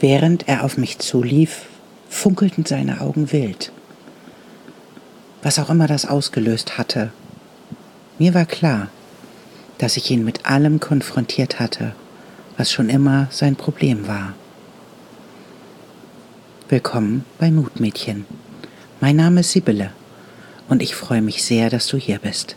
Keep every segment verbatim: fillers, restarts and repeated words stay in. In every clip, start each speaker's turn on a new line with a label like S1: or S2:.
S1: Während er auf mich zulief, funkelten seine Augen wild. Was auch immer das ausgelöst hatte. Mir war klar, dass ich ihn mit allem konfrontiert hatte, was schon immer sein Problem war. Willkommen bei Mutmädchen. Mein Name ist Sibylle und ich freue mich sehr, dass du hier bist.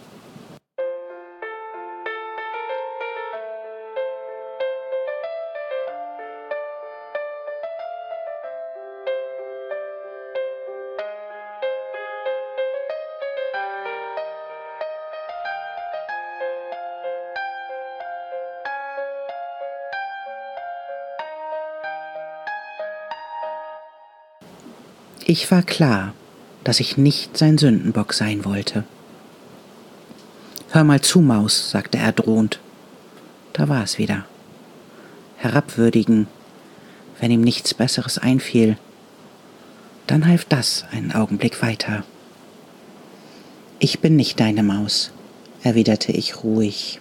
S1: Ich war klar, dass ich nicht sein Sündenbock sein wollte. »Hör mal zu, Maus«, sagte er drohend. Da war es wieder. Herabwürdigen, wenn ihm nichts Besseres einfiel. Dann half das einen Augenblick weiter. »Ich bin nicht deine Maus«, erwiderte ich ruhig.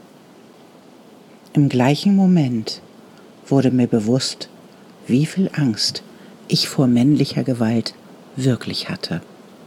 S1: Im gleichen Moment wurde mir bewusst, wie viel Angst ich vor männlicher Gewalt wirklich hatte.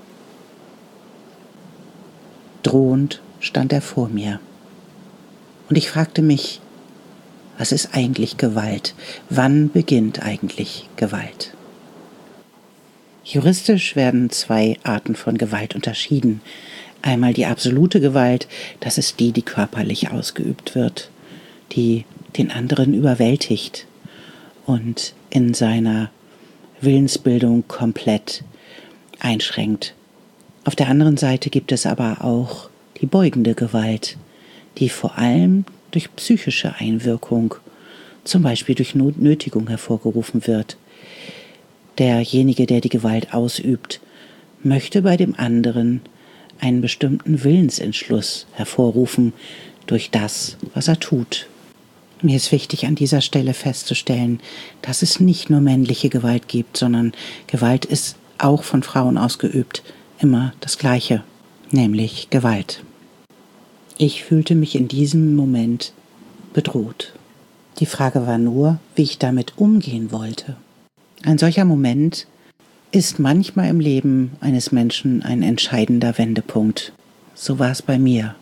S1: Drohend stand er vor mir. Und ich fragte mich, was ist eigentlich Gewalt? Wann beginnt eigentlich Gewalt? Juristisch werden zwei Arten von Gewalt unterschieden. Einmal die absolute Gewalt, das ist die, die körperlich ausgeübt wird, die den anderen überwältigt und in seiner Willensbildung komplett einschränkt. Auf der anderen Seite gibt es aber auch die beugende Gewalt, die vor allem durch psychische Einwirkung, zum Beispiel durch Nötigung hervorgerufen wird. Derjenige, der die Gewalt ausübt, möchte bei dem anderen einen bestimmten Willensentschluss hervorrufen durch das, was er tut. Mir ist wichtig, an dieser Stelle festzustellen, dass es nicht nur männliche Gewalt gibt, sondern Gewalt ist auch von Frauen ausgeübt immer das Gleiche, nämlich Gewalt. Ich fühlte mich in diesem Moment bedroht. Die Frage war nur, wie ich damit umgehen wollte. Ein solcher Moment ist manchmal im Leben eines Menschen ein entscheidender Wendepunkt. So war es bei mir.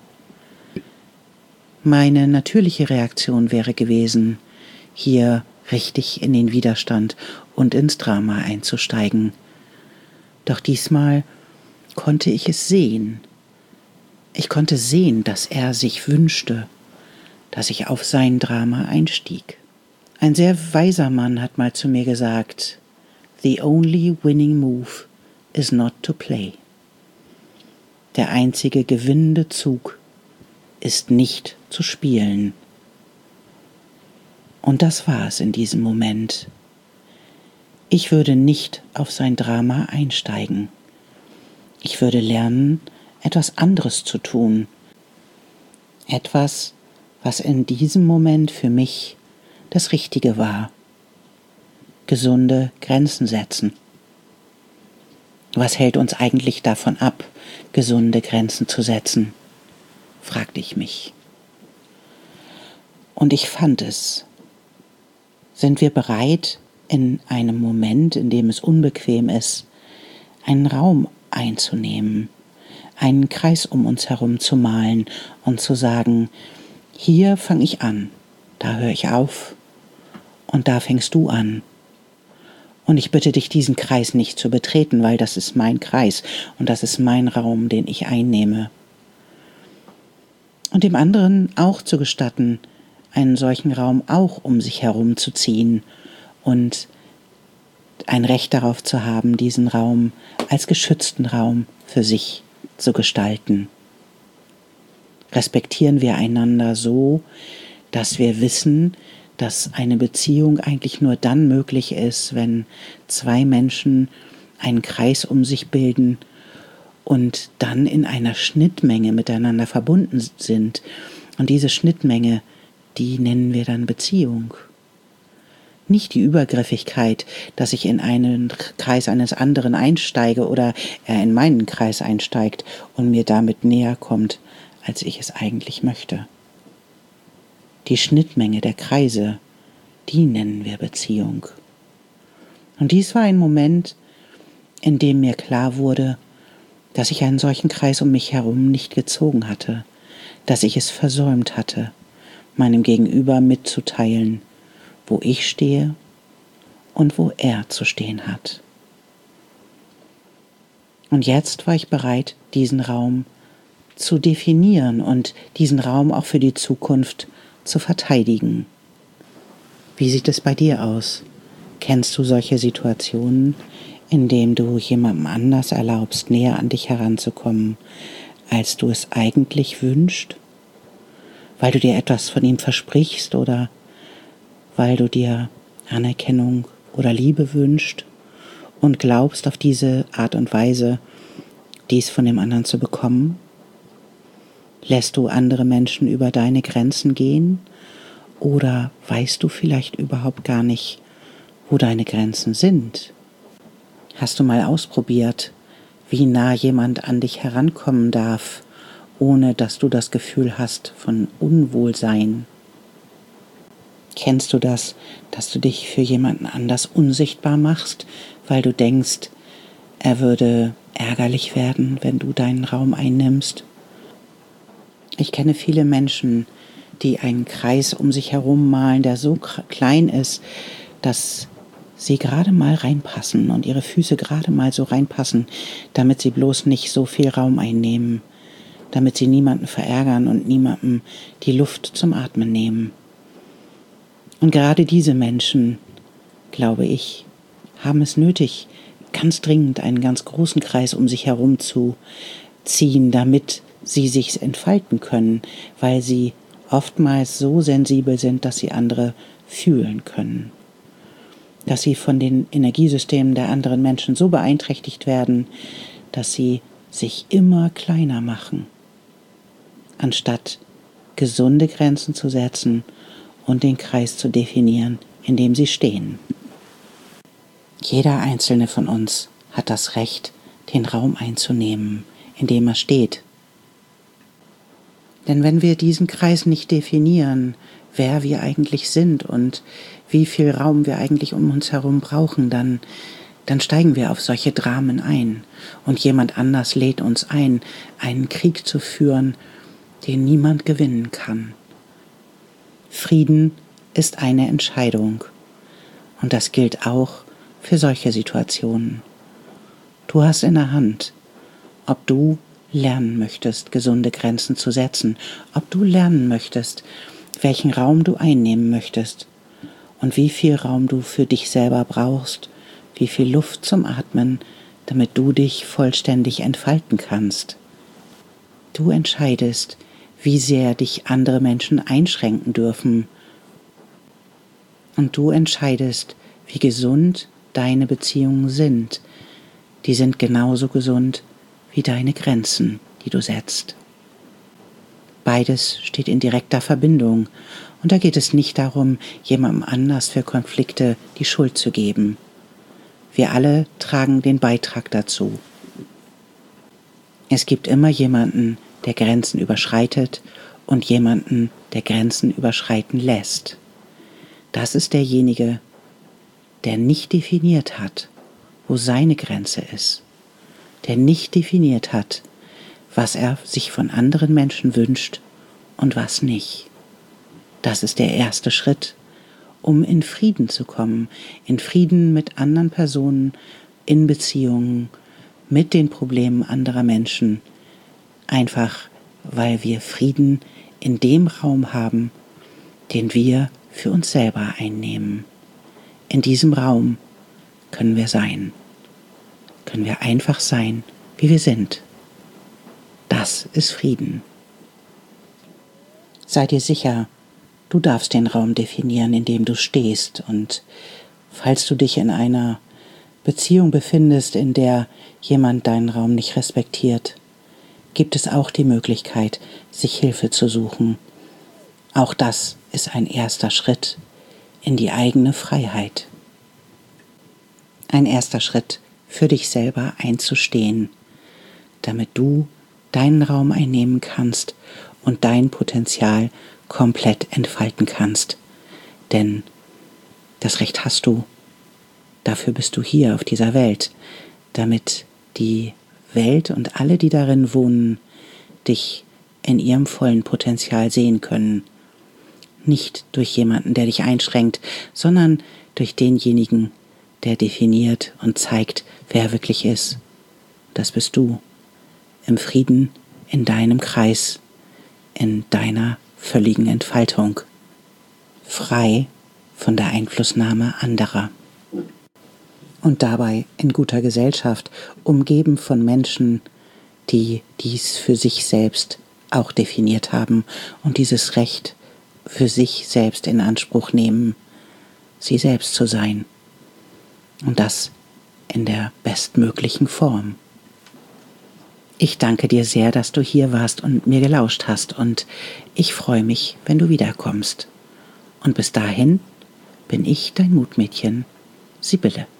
S1: Meine natürliche Reaktion wäre gewesen, hier richtig in den Widerstand und ins Drama einzusteigen. Doch diesmal konnte ich es sehen. Ich konnte sehen, dass er sich wünschte, dass ich auf sein Drama einstieg. Ein sehr weiser Mann hat mal zu mir gesagt, "The only winning move is not to play." Der einzige gewinnende Zug ist nicht zu spielen. Und das war es in diesem Moment. Ich würde nicht auf sein Drama einsteigen. Ich würde lernen, etwas anderes zu tun. Etwas, was in diesem Moment für mich das Richtige war. Gesunde Grenzen setzen. Was hält uns eigentlich davon ab, gesunde Grenzen zu setzen? Fragte ich mich. Und ich fand es. Sind wir bereit, in einem Moment, in dem es unbequem ist, einen Raum einzunehmen, einen Kreis um uns herum zu malen und zu sagen, hier fange ich an, da höre ich auf und da fängst du an. Und ich bitte dich, diesen Kreis nicht zu betreten, weil das ist mein Kreis und das ist mein Raum, den ich einnehme. Und dem anderen auch zu gestatten, einen solchen Raum auch um sich herum zu ziehen und ein Recht darauf zu haben, diesen Raum als geschützten Raum für sich zu gestalten. Respektieren wir einander so, dass wir wissen, dass eine Beziehung eigentlich nur dann möglich ist, wenn zwei Menschen einen Kreis um sich bilden und dann in einer Schnittmenge miteinander verbunden sind. Und diese Schnittmenge, die nennen wir dann Beziehung. Nicht die Übergriffigkeit, dass ich in einen Kreis eines anderen einsteige oder er in meinen Kreis einsteigt und mir damit näher kommt, als ich es eigentlich möchte. Die Schnittmenge der Kreise, die nennen wir Beziehung. Und dies war ein Moment, in dem mir klar wurde, dass ich einen solchen Kreis um mich herum nicht gezogen hatte, dass ich es versäumt hatte, meinem Gegenüber mitzuteilen, wo ich stehe und wo er zu stehen hat. Und jetzt war ich bereit, diesen Raum zu definieren und diesen Raum auch für die Zukunft zu verteidigen. Wie sieht es bei dir aus? Kennst du solche Situationen, in denen du jemandem anders erlaubst, näher an dich heranzukommen, als du es eigentlich wünschst? Weil du dir etwas von ihm versprichst oder weil du dir Anerkennung oder Liebe wünschst und glaubst, auf diese Art und Weise dies von dem anderen zu bekommen? Lässt du andere Menschen über deine Grenzen gehen oder weißt du vielleicht überhaupt gar nicht, wo deine Grenzen sind? Hast du mal ausprobiert, wie nah jemand an dich herankommen darf, ohne dass du das Gefühl hast von Unwohlsein? Kennst du das, dass du dich für jemanden anders unsichtbar machst, weil du denkst, er würde ärgerlich werden, wenn du deinen Raum einnimmst? Ich kenne viele Menschen, die einen Kreis um sich herum malen, der so klein ist, dass sie gerade mal reinpassen und ihre Füße gerade mal so reinpassen, damit sie bloß nicht so viel Raum einnehmen, damit sie niemanden verärgern und niemandem die Luft zum Atmen nehmen. Und gerade diese Menschen, glaube ich, haben es nötig, ganz dringend einen ganz großen Kreis um sich herum zu ziehen, damit sie sich entfalten können, weil sie oftmals so sensibel sind, dass sie andere fühlen können. Dass sie von den Energiesystemen der anderen Menschen so beeinträchtigt werden, dass sie sich immer kleiner machen, anstatt gesunde Grenzen zu setzen und den Kreis zu definieren, in dem sie stehen. Jeder einzelne von uns hat das Recht, den Raum einzunehmen, in dem er steht. Denn wenn wir diesen Kreis nicht definieren, wer wir eigentlich sind und wie viel Raum wir eigentlich um uns herum brauchen, dann, dann steigen wir auf solche Dramen ein. Und jemand anders lädt uns ein, einen Krieg zu führen, den niemand gewinnen kann. Frieden ist eine Entscheidung. Und das gilt auch für solche Situationen. Du hast in der Hand, ob du lernen möchtest, gesunde Grenzen zu setzen, ob du lernen möchtest, welchen Raum du einnehmen möchtest und wie viel Raum du für dich selber brauchst, wie viel Luft zum Atmen, damit du dich vollständig entfalten kannst. Du entscheidest, wie sehr dich andere Menschen einschränken dürfen. Und du entscheidest, wie gesund deine Beziehungen sind. Die sind genauso gesund wie deine Grenzen, die du setzt. Beides steht in direkter Verbindung und da geht es nicht darum, jemandem anders für Konflikte die Schuld zu geben. Wir alle tragen den Beitrag dazu. Es gibt immer jemanden, der Grenzen überschreitet und jemanden, der Grenzen überschreiten lässt. Das ist derjenige, der nicht definiert hat, wo seine Grenze ist, der nicht definiert hat, was er sich von anderen Menschen wünscht und was nicht. Das ist der erste Schritt, um in Frieden zu kommen, in Frieden mit anderen Personen, in Beziehungen, mit den Problemen anderer Menschen, einfach weil wir Frieden in dem Raum haben, den wir für uns selber einnehmen. In diesem Raum können wir sein, können wir einfach sein, wie wir sind. Das ist Frieden. Sei dir sicher, du darfst den Raum definieren, in dem du stehst. Und falls du dich in einer Beziehung befindest, in der jemand deinen Raum nicht respektiert, gibt es auch die Möglichkeit, sich Hilfe zu suchen. Auch das ist ein erster Schritt in die eigene Freiheit. Ein erster Schritt für dich selber einzustehen, damit du deinen Raum einnehmen kannst und dein Potenzial komplett entfalten kannst. Denn Das Recht hast du. Dafür bist du hier auf dieser Welt, damit die Welt und alle, die darin wohnen, dich in ihrem vollen Potenzial sehen können. Nicht durch jemanden, der dich einschränkt, sondern durch denjenigen, der definiert und zeigt, wer er wirklich ist. Das bist du. Im Frieden, in deinem Kreis, in deiner völligen Entfaltung. Frei von der Einflussnahme anderer. Und dabei in guter Gesellschaft, umgeben von Menschen, die dies für sich selbst auch definiert haben und dieses Recht für sich selbst in Anspruch nehmen, sie selbst zu sein. Und das in der bestmöglichen Form. Ich danke dir sehr, dass du hier warst und mir gelauscht hast, und ich freue mich, wenn du wiederkommst. Und bis dahin bin ich dein Mutmädchen, Sibylle.